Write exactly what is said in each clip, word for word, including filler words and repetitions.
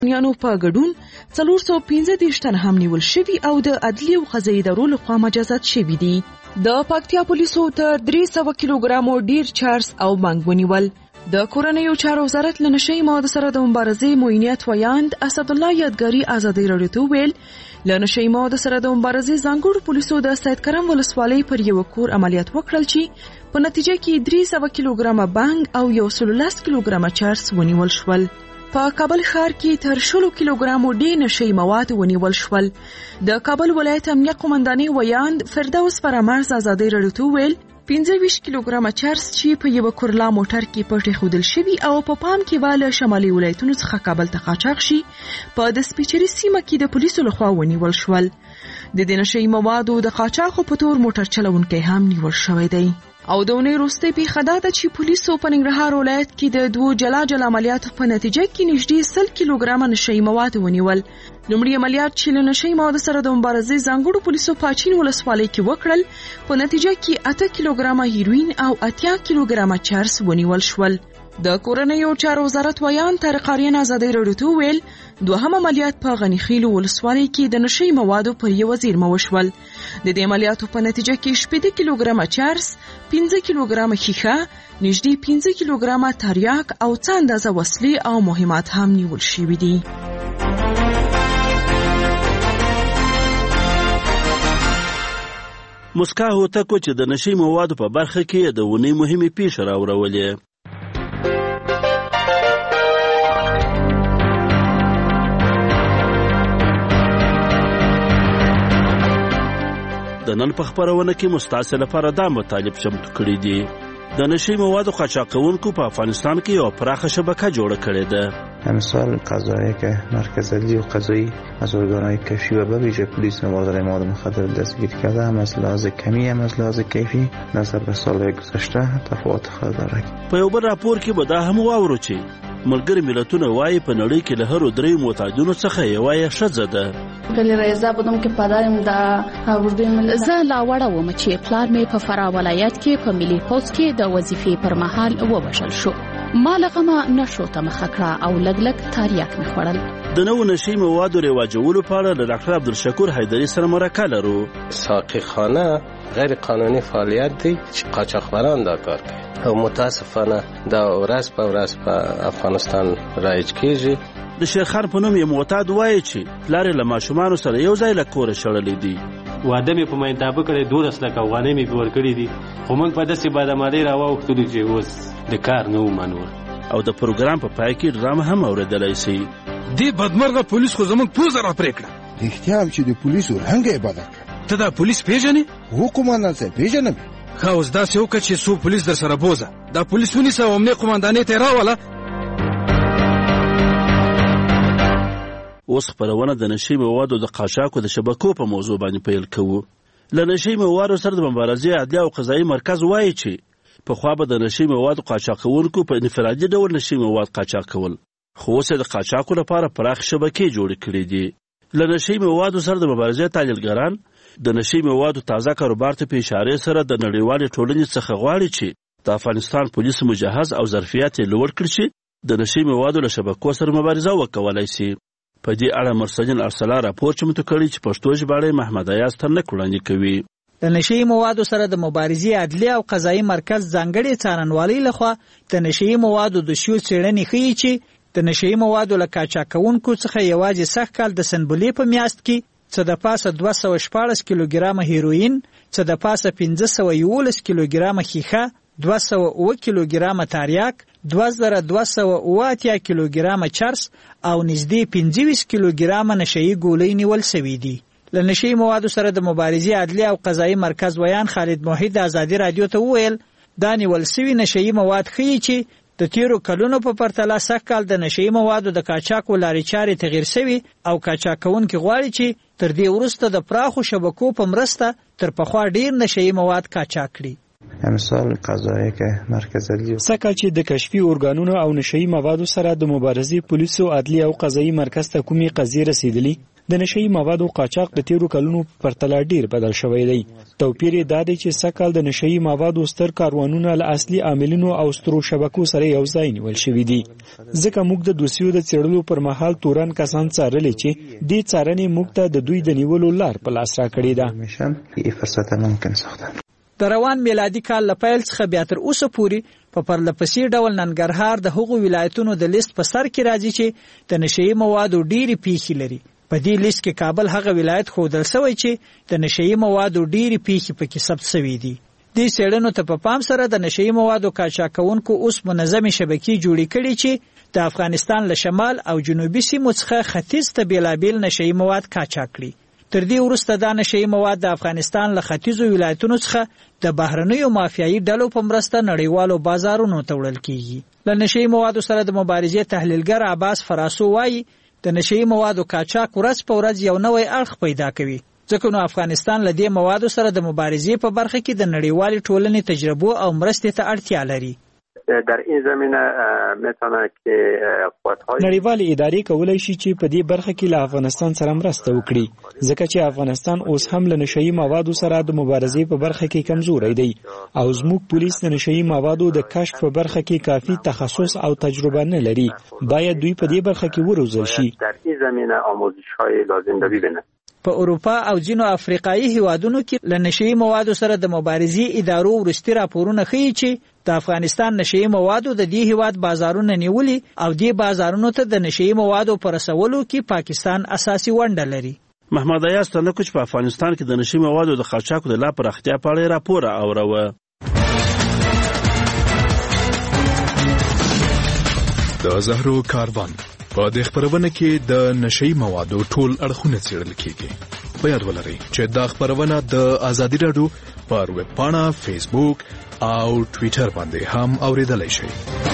یانو په ګډون څلور سوه پنځه دېرش تن هم نیول شوي او د عدلي او قضایي ادارو لخوا مجازات شوي دي. د پکتیا پولیسو تر درې سوه کیلوګرامو ډیر چارس او بانګ ونیول. د کورنیو چارو وزارت له نشهیي موادو سره د مبارزې معینیت ویاند اسدالله یادګاري ازادۍ راډیو ته وویل له نشهیي موادو سره د مبارزې ځانګړو پولیسو د سید کرم ولسوالۍ پر یو کور عملیات وکړل چې په نتیجه کې درې سوه کیلوګرامه بانګ او یو سل لس کیلوګرامه چارس ونیول شول. په کابل ښار کې تر شلو کیلوګرامو ډیر نشهیي مواد ونیول شول. د کابل ولایت امنیه قومندانۍ ویاند فردوس فرامرز ازادۍ راډیو ته وویل پنځه ویشت کیلوګرامه چارس چې په یو کورلا موټر کې پټ ایښودل شوي او په پا پام کې واله شمالي ولایتونو څخه کابل ته قاچاق شي په د سپیچري سیمه کې د پولیسو لخوا ونیول شول. د دې نشهیي موادو د قاچاقو په تور موټر چلونکی هم نیول شوی دی. او د اونۍ وروستۍ پیښه دا ده چې پولیسو په ننګرهار ولایت کې د دوو جلا جلا عملیاتو په نتیجه کې نږدې سل کیلوګرامه نشهیي مواد ونیول. لومړی عملیات چې له نشهیي موادو سره د مبارزې ځانګړو پولیسو په اچین ولسوالۍ کې وکړل په نتیجه کې اته کیلوګرامه هیروین او اتیا کیلوګرامه چارس ونیول شول. د کورنیو چارو وزارت ویان طارق آرین ازادۍ راډیو ته وویل دوهم عملیات په غني خیلو ولسوالۍ کې د نشهیي موادو پر یوه زیرمه وشول. د دې عملیاتو په نتیجه کې شپږ کیلوګرامه چارس، پنځه کیلوګرامه ښیښه، نږدې پنځه کیلوګرامه تریاک او څه اندازه وسلې او مهمات هم نیول شوي دي. مسکا هوتکو چې د نشهیي موادو په برخه کې د ونې مهمې پیښې راوړولې. د نن په خپرونه کې مستعصي لپاره دا مطالب چمتو کړي دي. د نشهیي موادو قاچاقونکو په افغانستان کې یو پراخه شبکه جوړه کړې ده. مثال قضایه که مرکز عدلی و قضایی از ارگانهای کشفی و به ویژه پلیس مبادله مواد مخدر دستگیر کرده هم از لحاظ کمی هم از لحاظ کیفی نسبت به سالهای گذشته تفاوت خود دارد. په یو بل راپور کې به دا هم واورو چې ملګري ملتونه وایي په نړۍ کې له هرو دریو معتادینو څخه یوه یې ښځه ده. زه لا وړه وم چې پلار مې په فراه ولایت کې په ملي پوځ کې د وظیفې پر مهال ووژل شو. ما له غمه نشو ته مخه کړه او لږ لږ تریاک مې خوړل. د نوو نشهیي موادو رواجولو په اړه له ډاکټر عبدالشکور حیدري سره مرکه لرو. ساقي خانه غیر قانوني فعالیت دی چې قاچاقبران دا کار کوي او متاسفانه دا ورځ په ورځ په افغانستان رایج کیږي. د شیرخان په نوم یو معتاد وایي چې پلار یې له ماشومانو سره یو ځای له کوره شړلی دی. واده مې په مینتابه کړی دولس لکه افغانۍ مې پې ورکړي دي خو موږ په داسې بادامادۍ راواوښتلو چې اوس د کار نه ومنو. او د پروګرام په پای کې ډرامه هم اورېدلی سي. دې بدمرغه پولیس خو زموږ پوزه راپرې کړه. رښتیا هم چې د پولیسو رنګ یې بدل کړ. ته دا پولیس پیژنې؟ هو قومندان صاحب پیژنم. ښه اوس داسې وکړه چې څو پولیس در سره بوزه دا پولیس ونیسه او امنیه قومندانۍ ته یې راوله. اوس خپرونه د نشهیي موادو د قاچاقو د شبکو په موضوع باندې پیل کوو. له نشهیي موادو سره د مبارزې عدلي او قضایي مرکز وایي چې پخوا به د نشهیي موادو قاچاقونکو په انفرادي ډول نشهیي مواد قاچاق کول خو اوس یې د قاچاقو لپاره پراخ شبکې جوړې کړي دي. له نشهیي موادو سره د مبارزې تحلیلګران د نشهیي موادو تازه کاروبار ته په اشارې سره د نړیوالې ټولنې څخه غواړي چې د افغانستان پولیس مجهز او ظرفیت یې لوړ کړي چې د نشهیي موادو له شبکو سره مبارزه وکولای شي. په دې اړه مرسدین ارسلا راپور چمتو کړی چې پښتو ژباړه محمد ایاز ترنک وړاندې کوي. د نشهیي موادو سره د مبارزې عدلي او قضایي مرکز ځانګړي څارنوالۍ لخوا د نشهیي موادو د شیو څېړنې ښیي چې د نشهیي موادو له قاچاقونکو څخه یوازې سږ کال د سنبلې په میاشت کې څه د پاسه دوه سوه شپاړس کیلوګرامه هیروین، څه د پاسه پنځه سوه یولس کیلوګرامه ښیښه، دوه سوه اووه کیلوګرامه تریاک، دوه زره دوه سوه اووه اتیا کیلوګرامه چرس او نږدې پنځه ویشت کیلوګرامه نشهیي ګولۍ نیول سوي دي. له نشهیي موادو سره د مبارزې عدلي او قضایي مرکز ویان خالد موحد ازادي راډیو ته وویل دا نیول سوي نشهیي مواد ښیي چې د تیرو کلونو په پرتله سږ کال د نشهیي موادو د قاچاقو لارې چارې تغیر سوي او قاچاقونکي غواړي چې تر دې وروسته د پراخو شبکو په مرسته تر پخوا ډیر نشهیي مواد قاچاق کړي. مثال قضایه که مرکز عدلی سکه چې د کشفي ارګانونو او نشهیي موادو سره د مبارزې پولیسو عدلي او قضایي مرکز ته کومې قضیې رسیدلي د نشئی موادو قاچاق د تیرو کلونو پرتله ډیر بدل شوی دی. توپیر یې دا دی چې سږ د نشئی موادو ستر کاروانونه له اصلي عاملینو او سترو شبکو سره یو ځای نیول شوي دي. ځکه موږ د دوسیو د څېړلو پر مهال تورن کسان څارلي چې دې څارنې موږ ته د دوی د نیولو لار په لاس راکړې ده. د روان میلادي کال له پیل څخه بیا تر اوسه پورې په پرلپسې ډول ننګرهار د هغو ولایتونو د لیست په سر کې راځي چې د نشئی موادو ډېرې پیښې لري. په دې لیست کې کابل هغه ولایت ښودل شوی چې د نشئی موادو ډېرې پیښې پکې ثبت شوي دي. دې څېړنو ته په پام سره د نشئی موادو قاچاقونکو اوس منظمې شبکې جوړې کړي چې د افغانستان له شمال او جنوبي سیمو څخه ختیځ ته بېلابېل نشئی مواد قاچاق کړي. تر دې وروسته دا نشئی مواد د افغانستان له ختیځو ولایتونو څخه د بهرنیو مافیایي ډلو په مرسته نړیوالو بازارونو ته وړل کیږي. له نشئی موادو سره د مبارزې تحلیلګر عباس فراسو وایي د نشئی موادو قاچاق ورځ په ورځ یو نوی اړخ پیدا کوي، ځکه نو افغانستان له دې موادو سره د مبارزې په برخه کې د نړیوالې ټولنې تجربو او مرستې ته اړتیا لري. در این زمینه میتونه که قوت‌های نړیوالې ادارې کولای شي چې په دې برخه کې له افغانستان سره مرسته وکړي، ځکه چې افغانستان اوس هم له نشئی موادو سره د مبارزې په برخه کې کمزوری دی او زموږ پولیس د نشئی موادو د کشف په برخه کې کافي تخصص او تجربه نه لري. باید دوی په دې برخه کې وروزل شي. در این زمینه آموزش‌های لازم را ببینند. په اروپا او ځینو افریقایي هیوادونو کې له نشئی موادو سره د مبارزې ادارو وروستي راپورونه ښیي چې د افغانستان نشئی موادو د دې هیواد بازارونه نیولي او دې بازارونو ته د نشئی موادو په رسولو کې پاکستان اساسي ونډه لري. محمد ایاز تنکوچ په افغانستان کې د نشئی موادو د قاچاقو د لا پراختیا په اړه راپور اوروه. د زهرو کاروان په دې خبرونه کې د نشئی موادو ټول اړخونه څېړل کیږي. په یاد ولرئ چې دا خبرونه د ازادي راډیو پر ویب پاڼه، فیسبوک او ټویټر باندې هم اوریدلای شئ.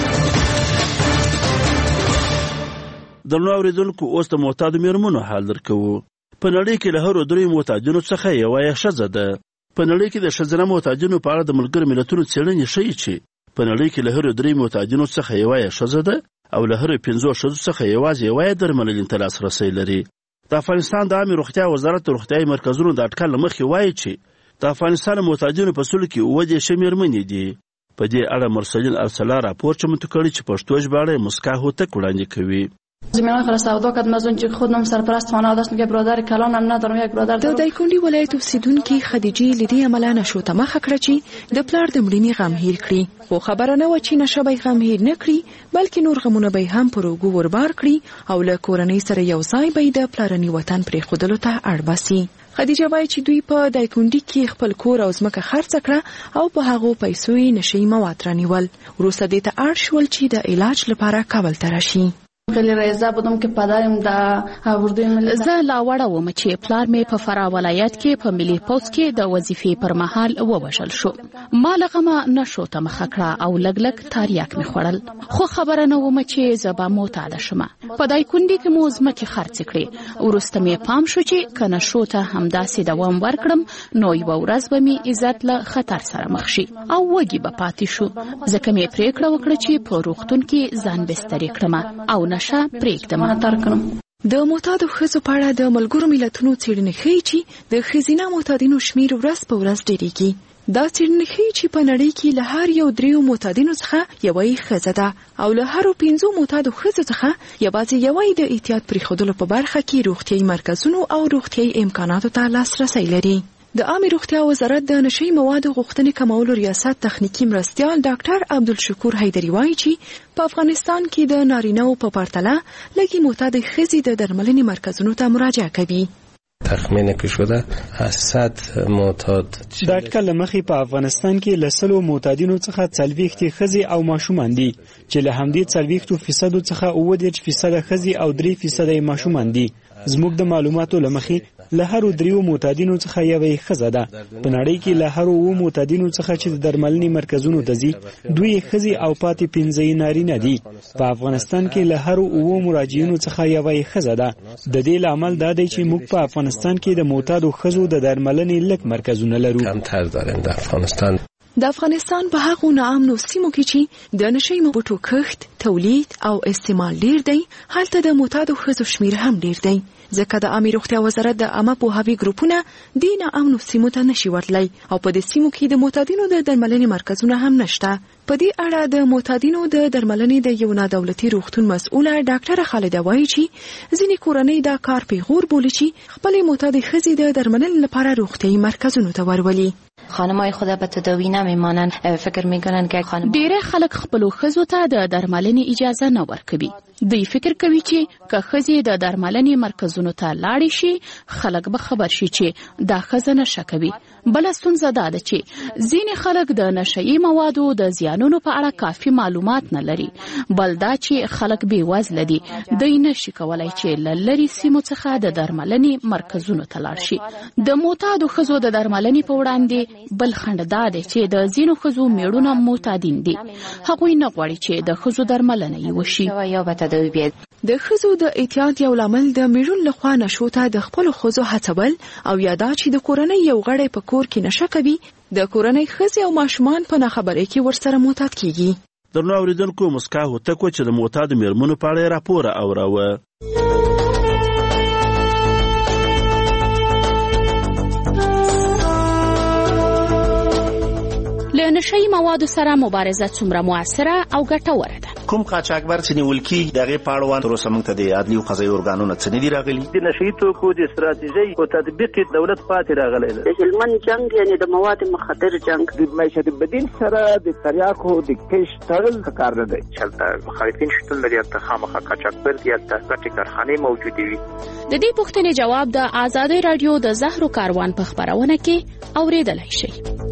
درنو اوریدونکو، اوس د معتادو میرمنو حال درکو. په نړۍ کې له هرو درې معتادینو څخه یوه یې ښځه ده. په نړۍ کې د ښځینه معتادینو په اړه د ملګرو ملتونو څېړنې ښیي چې په نړۍ کې له هرو درې معتادینو څخه یوه یې ښځه ده او له هرو پنځو ښځو څخه یوازې یوه یې درملنې ته لاسرسی لري. د افغانستان د عامې روغتیا وزارت د روغتیایي مرکزونو د اټکل له مخې وایي چې د افغانستان معتادینو په سلو کې اووه دېرش مېرمنې دي. په دې اړه مرسلین ارسلا راپور چمتو کړی چې پښتو ژباړه مسکا هوتک وړاندې کوي. زمینان فرستاودا کد مزون چې خودم سرپرست خانه داشتم که برادر کلانم ندارم یک برادر. د دایکنډي ولایت اوسیدونکي خدیجې لدی عمله نشو ته مخه کړه چې د پلار د مړینې غم هیر کړي، خو خبره نه و چې نشه به غم هیر نه کړي بلکې نور غمونه به هم پر اوږو وربار کړي او له کورنۍ سره یو ځای به د پلارني وطن پرېښودلو ته اړ باسي. خدیجه وایي چې دوی په دایکنډي کې خپل کور او ځمکه خرڅ کړه او په هغو پیسو یې نشئی مواد رانیول. وروسته دې ته اړ شول چې د علاج لپاره کابل ته راشي. خیلی رایزه بودم که پدرم د اردوی ملی زه لا وړه وم چې پلار مې په فراه ولایت کې په ملي پوځ کې د وظیفې پر مهال ووژل شو. ما له غمه نشو ته مخه کړه او لږ لږ تریاک مې خوړل، خو خبره نه وم چې زه به معتاده شم. په دایکنډي کې مو ځمکې خرڅې کړې. وروسته مې پام شو چې که نشو ته همداسې دوام ورکړم نو یوه ورځ به مې عزت له خطر سره مخ شي او وږي به پاتې شو. ځکه مې پرېکړه وکړه چې په روغتون کې ځان بسترې کړم او نشه پرېږدم. د معتادو ښځو په اړه د ملګرو ملتونو څېړنې ښیي چې د ښځینه معتادینو شمېر ورځ په ورځ ډېرېږي. دا څېړنې ښیي چې په نړۍ کې له هر یو دریو معتادینو څخه یوه یې ښځه ده او له هرو پنځو معتادو ښځو څخه یوازې یوه یې د احتیاط پرېښودلو په برخه کې روغتیایي مرکزونو او روغتیایي امکاناتو ته لاسرسی لري. د عامې روغتیا وزارت د نشئی موادو غوښتنې کمولو ریاست تخنیکی مرستیال ډاکټر عبدالشکور حیدري وایي چې په افغانستان کې د نارینه‌و په پرتله لږې معتادې ښځې د درملنې مرکزونو ته مراجعه کوي. تخمین که شده از صد معتاد د اټکل له مخې په افغانستان کې له سلو معتادینو څخه څلوېښت ښځې او ماشومان دي چې له همدې څلوېښتو فیصدو څخه اووه دېرش فیصده ښځې او درې فیصده یې ماشومان دي. زموږ د معلوماتو له مخې له هرو دریو معتادینو څخه یوه یې ښځه ده. په نړۍ کې له هرو اووه معتادینو څخه چې د درملنې مرکزونو ته ځي دوی یې ښځې او پاتې پنځه یې نارینه دي. په افغانستان کې له هرو اووه مراجعینو څخه یوه یې ښځه ده. د دې لامل دا دی چې موږ په افغانستان کې د معتادو ښځو د درملنې لږ مرکزونه لرو. کمتر داریم در افغانستان. د افغانستان په هغو ناامنو سیمو کې چې د نشي بوټو کښت، تولید او استعمال ډیر دی، هلته د معتادو ښځو شمیر هم ډیر دی. ځکه د عامه روغتیا وزارت د عامه پوهاوي ګروپونه د ناامنو سیمو ته نشي ورتلی او په دې سیمو کې د معتادینو د درملنې مرکزونه هم نشته. په دې اړه د معتادینو د درملنې د یو نادولتي روغتون مسؤله ډاکټره خالده وایي چې ځینې کورنۍ دا کار پیغور بولي چې خپلې معتادې ښځې د درملنې لپاره روغتیایي مرکزونو ته ورولي. خانمای خود به تداوی نمیمانند، فکر میکنن که خانم ډیره خلک خپلو ښځو ته د درملنې اجازه نه ورکوي. دوی فکر کوي چې که ښځې د درملنې مرکزونو ته لاړې شي خلک به خبر شي چې دا ښځه نشه کوي. بله ستونزه دا ده چې ځینې خلک د نشهیي موادو د زیانونو په اړه کافي معلومات نه لري، بل دا چې خلک بې وزله دي، دوی نشي کولی چې له لرې سیمو څخه د درملنې مرکزونو ته لاړ شي. د معتادو ښځو د درملنې په وړاندې بل خنډ دا دی چې د ځینو ښځو میړونه معتادین دي، هغوی نه غواړي چې د ښځو درملنه یې وشي. د ښځو د اعتیاد یو لامل د میړون لخوا نشو ته د خپلو ښځو هڅول او یا دا چې د کورنۍ یو غړی په کور کې نشه کوي، د کورنۍ ښځې او ماشومان په ناخبرۍ کې ورسره معتاد کیږي. درنو اوریدونکو، مسکا هوتک چې د معتادو میرمنو په اړه راپور اوراوه. له نشهیي موادو سره مبارزه څومره موثره او ګټوره ده؟ کوم قاچاقبر چې نیول کیږي دغه په اړه تر اوسه موږ ته د عدلي او قضایي ارګانونو څه نه دي راغلي. د نشهیي توکو د استراتیژۍ او تطبیق دولت پاتې راغلی دی. د هلمند جنگ یعنی د مواد مخدر جنگ، د معیشت بدیل سره د تریاکو د کش تړل کار نه دی. چلته مخالفین شتون لري، ته خامخا قاچاقبر دي، ته ګټې کارخانې موجودې وي. د دې پوښتنې جواب د آزادۍ رادیو د زهرو کاروان په خبرونه کې اوریدلای شئ.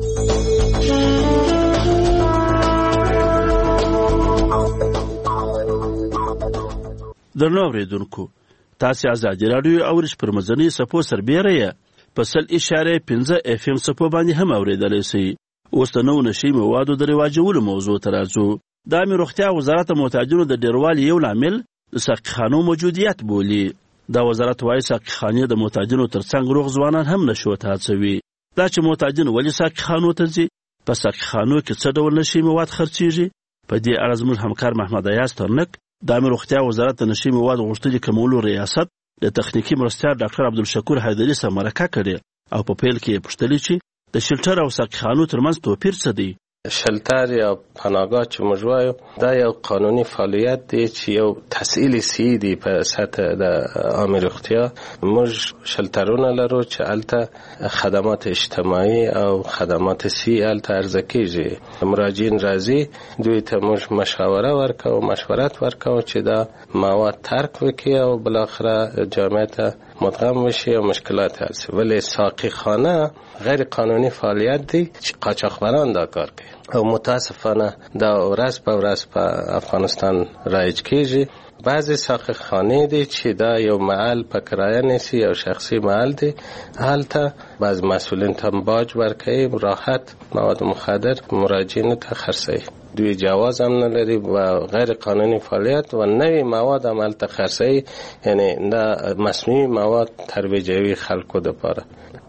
درنو اوریدونکو، تاسو ازادي رادیو اورش پر مزنی سپو سربېره یا په سل اشاره پنځه اف ام سپو باندې هم اوریدلای شئ. اوس د نو نشي موادو د رواجولو موضوع ته راځو. د عامه روغتیا وزارت معتادینو د ډیروالي یو لامل د ساقخانو موجودیت بولي. دا وزارت وايي ساقخانې د معتادینو ترڅنګ روغ ځوانان هم نشو ته هڅوي. دا چې معتادین ولې ساقخانو ته ځي، په ساقخانو کې څه ډول نشي مواد خرڅیږي، په دې اړه زموږ همکار محمد ایاز ترنک د عامه روغتیا وزارت د نشي مواد غوښتنې کمولو ریاست د تخنیکی مرستیار ډاکټر عبدالشکور حیدري سره مرکه کړې او په پیل کې پوښتنه چې د شلټر او ساقخانو ترمنځ توپیر څه دی. شلتر یا پناهگاه چې موږ وایو دا یو قانوني فعالیت دی چې یو تسهیل سی دی په سطح د عامه روغتیا. موږ شلترونه لرو چې الته خدمات اجتماعي او خدمات سی الته عرضه کیږي. مراجعین راځي، دوی ته موږ مشوره ورکوو، مشورت ورکوو چې دا مواد ترک وکړي او بالاخره جامعه ته مدغم وشي او مشکلات حل شي. ولی ساقی خانه غیر قانوني فعالیت دی چې قاچاقبران دا کار کوي او متاسفانه دا ورځ په ورځ په افغانستان رایج کیږي. بعضی ساقی خانه دی چې دا یو محل په کرایه نیسي او شخصي محل دی، هلته بعض مسئولین ته باج ورکوي، راحت مواد مخدر مراجعین ته خرڅوي. دوی جواز هم نلري و غیر قانوني فعالیت و نوی مواد هم هلته خرڅوي، یعنی دا مصنوعي مواد ترویجوي خلکو دپاره.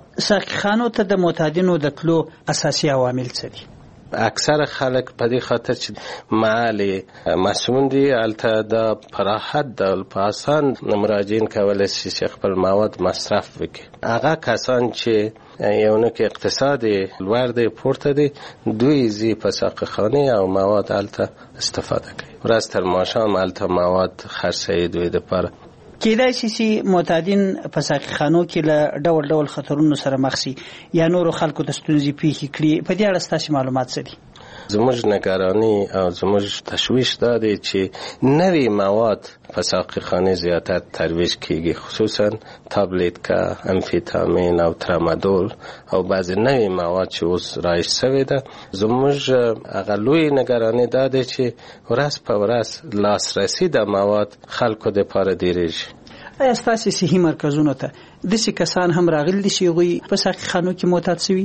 ساقخانو ته د معتادینو د تلو اساسي عوامل څه دي؟ اکثر خلک په دې خاطر چې محل مسئول دي هلته د پراحت د په آسان مراجعین کولی شي چې خپل مواد مصرف وکړي. هغه کسان چې یو نه کې اقتصاد لوړ دی پورته دی، دوی زی په ساقخانه او مواد هلته استفاده کوي. ورځ تر ماښام هلته مواد خرڅوي دوی دپاره. کېدای شي چې معتادین په ساقخانو کې له ډول ډول خطرونو سره مخ شي یا نورو خلکو ته ستونزې پیښې کړي. په دې اړه ستاسو معلومات څه دي؟ زموږ نگرانی او زموږ تشویش دا دی چې نوی مواد په ساقخانه زیاتر ترویج کیږي، خصوصا تابلیتکا، امفیتامین او ترامادول او بعضی نوی مواد چې اوس رایج شوی ده. زموږ هغه لوی نگرانی دا دی چې ورځ په ورځ لاسرسی د مواد خلکو دپاره ډیریږي. آیا ستاسو صحي مرکزونو ته داسې کسان هم راغلي چې هغوی په ساقخانو کې معتاد شوي؟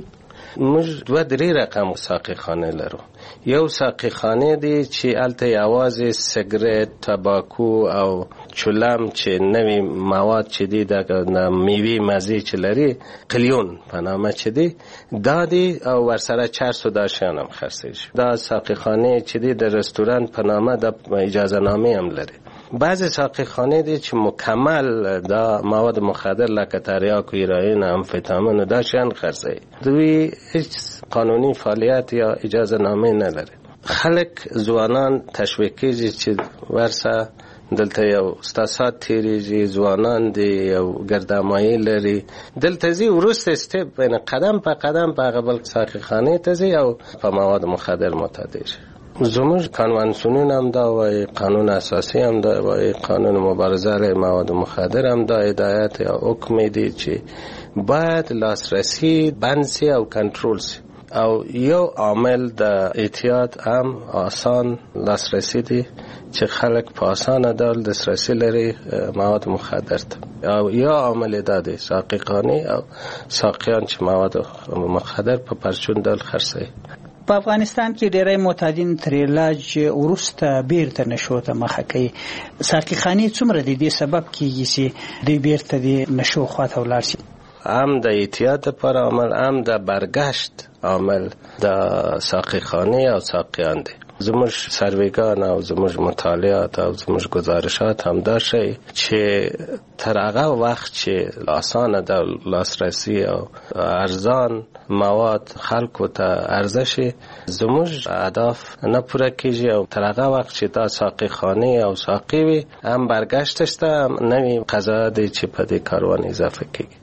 موږ دوه درې رقم ساقي خانه لرو. یو ساقي خانه دی چې الته یوازې سیګریټ، تباکو او چولم چې نوی مواد چې دی د میوې مزه چې لري قلیون په نامه چې دی دا دی او ورسره چرس و دا شیان هم خرڅیږي. دا ساقي خانه چې دی د رستوران په نامه د اجازه نامه هم لري. بعضی ساقی خانه دی چې مکمل دا مواد مخدر لکه تریاک و هیروئین، امفتامین دا شیان خرڅوي. دوی هیڅ قانونی فعالیت یا اجازه نامه نداره. خلک ځوانان تشویق کیږي چې ورسه دلته یو ستاسات تیریږي، ځوانان دی یو ګردامایي لري، دلته زی وروسته استپ بین قدم په قدم په قبل ساقی خانه ته زی او په مواد مخدر معتاد شي. زموږ کنوانسیون هم دا وایي، قانون اساسی هم دا وایي، قانون مبارزه علیه مواد مخدر هم دا هدایت یا حکم دی چې باید لاسرسی بند سی او کنټرول سی. او یو عامل د احتیاط هم آسان لاسرسی دی چې خلک په آسانه ډول دسترسی لري مواد مخدر ته. او یا عامل دا دی ساقیخانه او ساقیان چې مواد مخدر په پرچون ډول خرڅوي. په افغانستان کې ډېری معتادین تر علاج وروسته بیرته نشو ته مخه کوي. ساقي خانې څومره د دې سبب کیږي چې دوی بیرته د نشو خواته ولاړ شي؟ هم د احتیاط پر عمل، هم د برگشت عمل د ساقي خانې او ساقیان دی. زموږ سرویګان او زموږ مطالعات او زموږ گزارشات هم دا شي چې تر هغه وخت چې آسانه د لاسرسی او ارزان مواد خلکو ته عرضه شي زموږ اهداف نه پوره کیږي. او تر هغه وخت چې دا ساقي خانه او ساقي وي هم برگشتش ته نوی قضا دی چې په دې کاروان اضافه کیږي.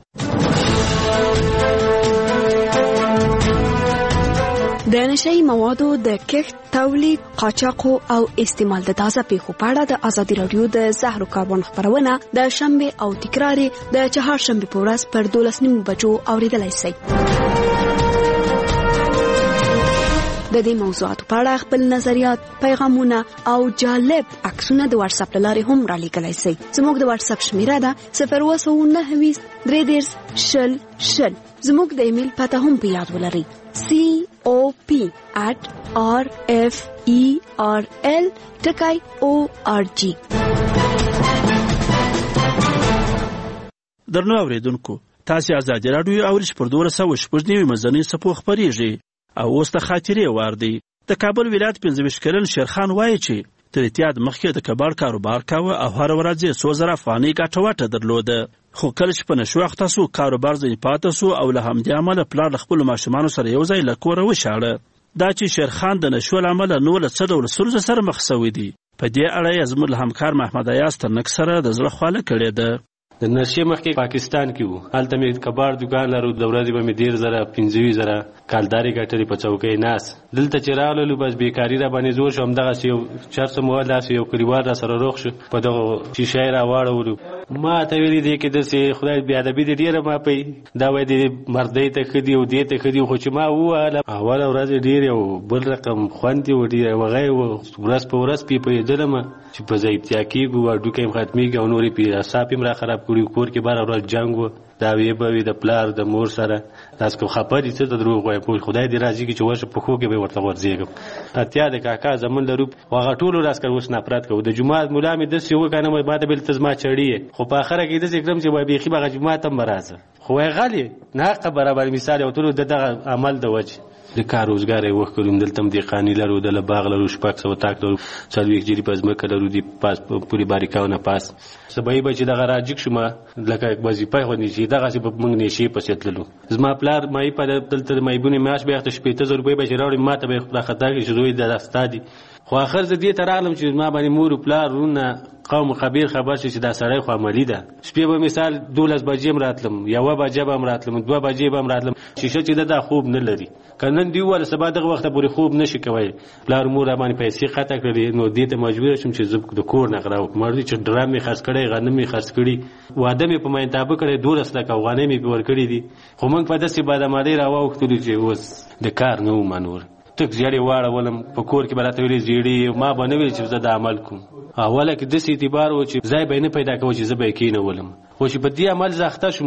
د نشئی موادو د کښت، تولید، قاچاق او استعمال د تازه پیښو په اړه د ازادي رادیو د زهرو کاربن خبرونه د شنبه او تکرار د چهارشنبه په ورځ پر دولس نیمو بجو اوریدلای شئ. د دې موضوعاتو په اړه خپل نظریات، پیغامونه او جالب عکسونه د واتس اپ لارې هم را لیږلی شئ. زموږ د واتس اپ شمیره ده صفر اووه سوه نهه ویشت درې دېرش شل شل. زموږ د ایمیل پته هم په یاد ولرئ سی او پی at r f e r l ټکی او ار جی. درنو اوریدونکو، تاسو ازادي رادیو اورش پر دوه سوه شپږ نوي مزنی سپو خبريږي او اوس د خاطرې وار دی. د کابل ولایت پنځه ویشت کلن شیرخان وایي چې تر اتحاد مخکې د کباړ کاروبار کاوه او هر ورځ یې څو زره افغانۍ ګټه وټه درلوده. خو کله چې په نشو اخته سو کاروبار ځینې پاته سو او له همدې امله پلار د خپلو ماشومانو سره یو ځای له کوره وشاړه. دا چې شیرخان د نشو له امله نو له څه ډول ستونزو سره مخ سوی دی، په دې اړه یې زموږ له همکار محمد ایاز ترنک سره د زړه خواله کړې ده. د نشې مخکې پاکستان کې وو، هلته مې کباړ دکان لرو، د ورځې به مې ډېر زره پنځه زره کالدارې ګټلې په چوکۍ ناست. دلته چې راغللو بس بیکاري را باندې زور شو. همدغسې یو چرس مواد داسې یو کلیوال را سره روغ شو، په دغه شیشه یې را واړولو. ما ته ویلي دی کې داسې خدای بېادبي دې ډېره ما پی دا وایي دې مردۍ ته ښه دي او دې ته ښه دي. خو چې ما ووهله اوله ورځ ډېر یو بل رقم خوند یې و، ډېر وغی و، ورځ په ورځ پې پوهېدلم چې په ضایبتیا کېږو، هډوکی م ختمېږي او نور یې پې اعصاب یې م را خراب کړي. کور کې بره ورځ جنګ و، دا وې به وي د پلار د مور سره. داسې که خفه دي څه ته دروغ وایم، خدای دې راضي کړي چې ورشه پښو کې به یې ورته غورځېږم. اتیا د کاکا زمون لرو، خو هغه ټولو راس کړ اوس نفرت کوو. د جومات ملا مې داسې وکنه ما ته بل ته زما چړي یې، خو په آخره کې داسې کړم چې وایي بیخي به هغه جومات هم به راځه. خو وایي غلې ناحقه برابر مثال یې ورته د دغه عمل د وجې د کار روزګار یې وښ کړو. دلته هم دهقاني لرو، دله باغ لرو، شپږ سوه تاک لرو، څلوېښت جري په ځمکه لرو، د پاس پورې باریکاونه پاس. سبایي به چې دغه راجګ شوم لکه وظیفه غوندې چې دغسې به موږ نشې پسې تللو. زما پلار مایي په دلته د مایبونې معاش به یې اخته شپېته زره روپۍ به چې راوړي ما ته به یې راخطا کړي چې زوی دا ستا دي. خو آخر زه دې ته راغلم چې زما باندې مور و پلار وروڼه قوم خبیر خبر شي چې دا سړی خو عملي ده. شپې به مثال دولس بجې هم راتلم، یوه بجه به هم راتلم، دوه بجې به هم راتلم، شیشه چې ده دا خوب نه لري. که نن دې وویله سبا دغه وخته پورې خوب نه شي کوی. پلار مور را باندې پیسې قطع کړې، نو دې ته مجبوره شوم چې زه د کور نه غلا وکړم. مړ دي چې ډرام مې خرڅ کړی، غنم مې خرڅ کړي، واده مې په مینتابه کړی، دولس لکه افغانۍ مې پې ورکړي دي. خو موږ په داسې بادامالۍ را واوښتلو چې اوس د کار نه وم نور. تک زیړې واړولم په کور کې به راته ویلې زیړې، ما به نه ویل چې زه د عمل کوم. اوله کې داسې اعتبار و چې ځای به یې نه پیدا کوه چې زه به یې کېنولم. خو چې په دې عمل زه اخته شوم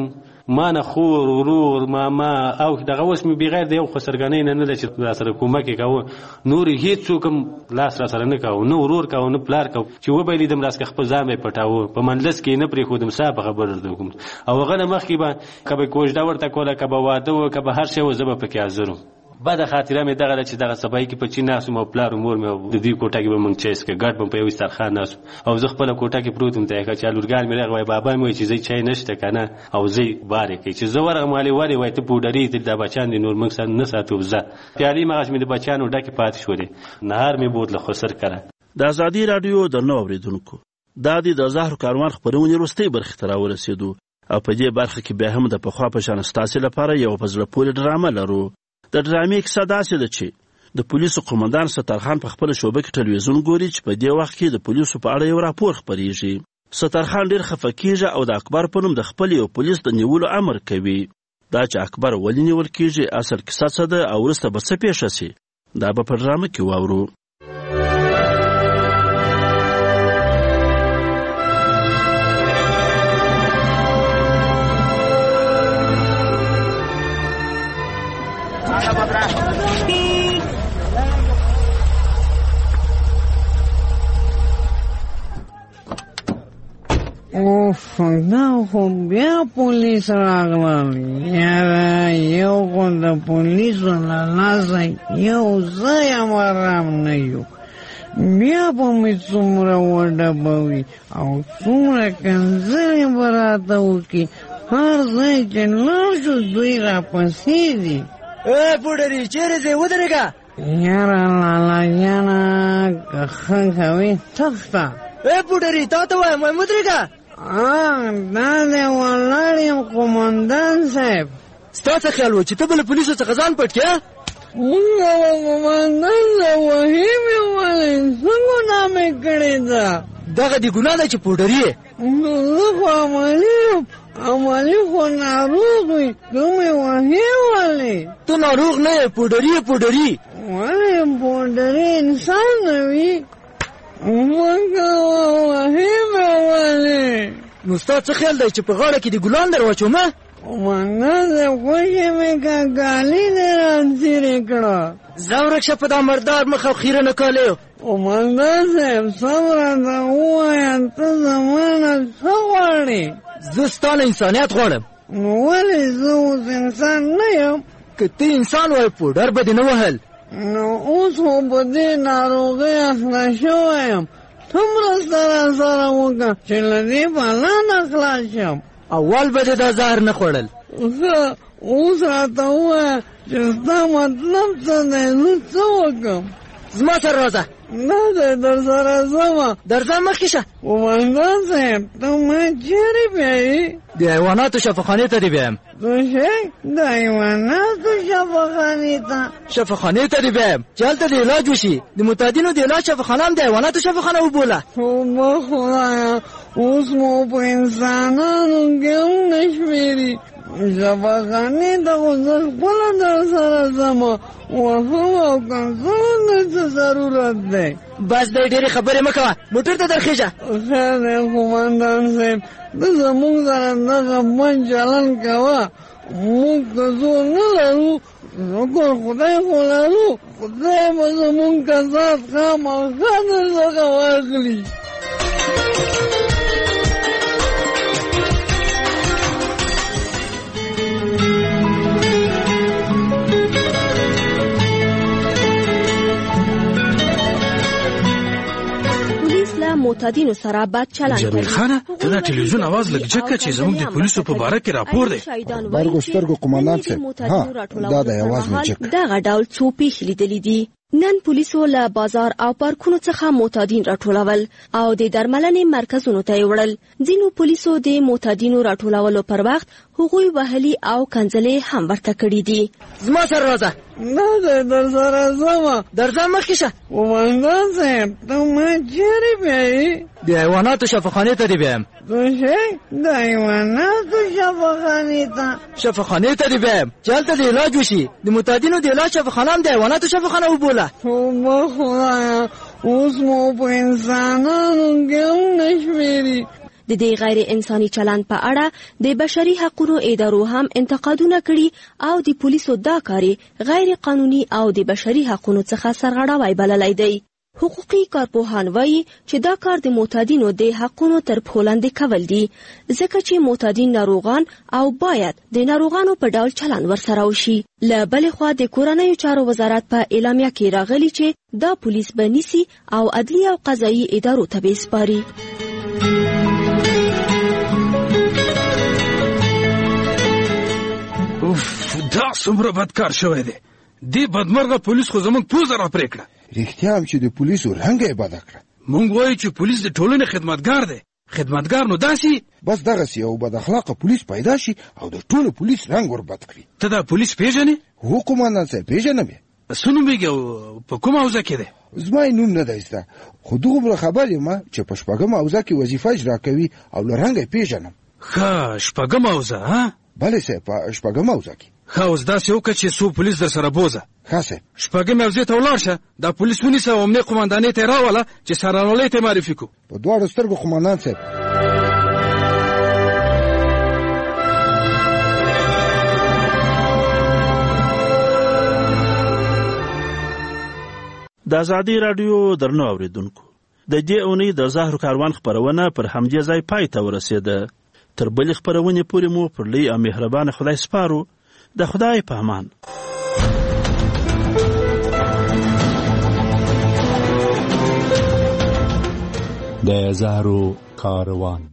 ما نه خور ورور ماما او دغه اوس مې بغیر د یو خسرګنۍ نه نه چې را سره کومک کوي نور هیڅ څوک لاس را سره نه کوي نو ورور کوي نه پلار کوي چې و به لیدم راس خپل ځان مې پټاو په منلس کې نه پرې خودم صاحب خبر درته کوم او هغه مخکې به کبه کوژدا ورته کوله کبه واده و کبه هر شی و زبه پکې حاضر بعد خاطره مې دغه چې دغه سبای کې په چین ناس مو پلار مور مې د دې کوټه کې به مونږ چیس کې ګډ په یو سترخان ناس او زه خپل کوټه کې پروتم ته چې لورګان مې راغوي بابا مې چې زی چای نشته کنه او زی بارې کې چې زه ورغه مالي وری وای ته پودری ته د بچان دي نور موږ سره نه ساتو زه پیالي مغاش مې د بچانو ډکه پات شولې نهار مې بوتله خسر کړه د ازادي رادیو د نو اوریدونکو دا د زهر کاروان خبرونه وروستي برخه تر ورسېدو او په دې برخه کې به هم د پخوا په شان ستاسو لپاره یو فزله پوری ډرامه لرو د ډرامې کیسه داسې ده چې د پولیسو قومندان سترخان په خپل شوبه کې ټلویزیون ګوري چې په دې وخت کې د پولیسو په اړه یو راپور خپریږي سترخان ډیر خفه کیږي او د اکبر په نوم د خپل یو پولیس د نیولو امر کوي دا چې اکبر ولې نیول کیږي اصل کیسه څه ده او وروسته به څه پیښ شي دا به په ډرامه کې واورو اوف دا خو بیا پولیس راغلل یاره یو خو د پولیسو له لاسه یو ځای هم ارام نه یو بیا به مې څومره وډبوي او څومره کنځلې به راته وکړي هر ځای چې لاړ شو دوی راپسې دي ای پوډري چیرې ځې ودرېږه یاره لالا جانه که ښه کوې تخته ای پوډري تا ته وایم وایم ودرېږه دا دی ولاړ یم قومندان صاحب ستا څه خیال و چې ته به له پولیسو څخه ځان پټ کړې موږ قومندان له وهیم یې ولې څه ګناه مې کړې ده دغه دې ګناه ده چې پوډري یې نو زه خو عملي یم عملي خو ناروغ وي ته مې وهې ولې ته ناروغ نه یې پوډري یې پوډري ولې پوډري انسان نه وي نو ستا څه خیال دی چې په غاړه کې د ګلان در واچومه منه د خوښې مې کاکالي دې رانځېرې کړه ځه ورک شه په دا مردار مخ او خیره نه کالی قومندان صاحب سم راته ووایه ته زما نه څه غواړې زه ستا نه انسانیت غواړم نو ولې زه اوس انسان نه یم که ته انسان وای پوډر به دې نه وهل نو اوس خو په دې ناروغۍ اخته شوی یم ته مرسته راسره وکړه چې له دې بلا نه خلاص شم اول به دې دا زهر نه خوړل ښه اوس راته ووایه چې ستا مطلب څه دی زه څه وکړم زما سره راځه نه دی در سره ځمه درځه مخکې شه قومندان صاحب ته ما چیرې بیایې د حیواناتو شفاخانې ته دې بیایم څه شی د حیواناتو شفاخانې ته شفاخانې ته دې بیایم چې هلته د علاج وشي د متعدینو د علاج شفاخانه هم د حیواناتو شفاخانه وبوله توبه خدایه اوس مو په انسانانو کې هم نه شمېري شفاخانې ته خو زه خپله در سره ځمه وهم او کنځلو نه څه ضرورت دی بس دی ډېرې خبرې مه کوه موټر ته درخېږه خیر دی قومندان صاحب ته زموږ سره دغه بد چلن کوه موږ که زور نه لرو شکر خدای خو لرو خدای به زموږ کسات خامخا درڅخه واخلي معتادینو سره بد چلند کوي جمیل خانه ته دا ټلویزیون आवाज لګ جګه چې زموږ د پولیسو په باره کې راپور دی برګو سترګو قومندان صاحب ها دا د आवाज نه جګ دغه ډول څو پیښې لیدلې دي نن پولیسو له بازار او پارکونو څخه معتادین راټولول او د درملنې مرکزونو ته وړل ځینو پولیسو د معتادینو راټولولو پر وخت هغوی وهلي او کنځلې هم ورته کړې دي زما سره راځه نه دی در سره ځمه درځه مخکې شه قومندان صاحب ته ما چیرې بیایې د حیواناتو شفاخانې ته دې بیایم څه شی د حیواناتو شفاخانې ته شفاخانې ته دې بیایم چې هلته د علاج وشي د معتادینو د علاج شفاخانه هم د حیواناتو شفاخانه وبوله توبه خدایه اوس مو په انسانانو کې هم نه شمېري د د دې غیر انساني چلند په اړه د بشري حقوقو ادارو هم انتقادونه کړي او د پولیسو دا کار غیر قانوني او د بشري حقوقو څخه سرغړاوی بللی دی. حقوقي کارپوهان وایي چې دا کار د معتادینو د حقونو تر پښو لاندې کول دي ځکه چې معتادین ناروغان او باید د ناروغانو په ډول چلند ورسره وشي. له بلې خوا د کورنیو چارو وزارت په اعلامیه کې راغلی چې دا پولیس به نیسي او عدلي او قضایي ادارو ته به سپاري. اوف دا څومره بدکار شوی دی. دې بدمرغه پولیس خو زموږ پوزه را پرې کړه. رښتیا هم چې د پولیسو رنګ یې بده کړه. مونږ وایو چې پولیس د ټولنې خدمتګار دی. خدمتګار نو داسې بس دغسې یو بد اخلاقه پولیس پیدا شي او د ټولو پولیس رنګ ور بد کړي. ته دا پولیس پیژنې؟ هو قومندان صاحب پیژنم یې. څه نومېږي او په کومه حوزه کې دی؟ زما یې نوم نه دی زده خو دومره خبر یم چې په شپږمه حوزه کې وظیفه اجرا کوي او له رنګه یې پیژنم. ښه شپږمه حوزه ها؟ بلې صاحب په شپږمه حوزه کې. ښه اوس داسې وکړه چې څو پولیس در سره بوزه. ښه صاحب. شپږمې حوزې ته ولاړ شه دا پولیس ونیسه او امنیې قومندانۍ ته یې راوله چې سرانولۍ ته یې معرفي کړو. په دواړو سترګو قومندان صاحب. د ازادي راډیو درنو اوریدونکو د دې اونۍ د زهرو کاروان خپرونه پر همدې ځای پای ته ورسېده. تر بلې خپرونې پورې مو پر لوی او مهربانه خدای سپارو. د خدای په امان. د زهرو کاروان.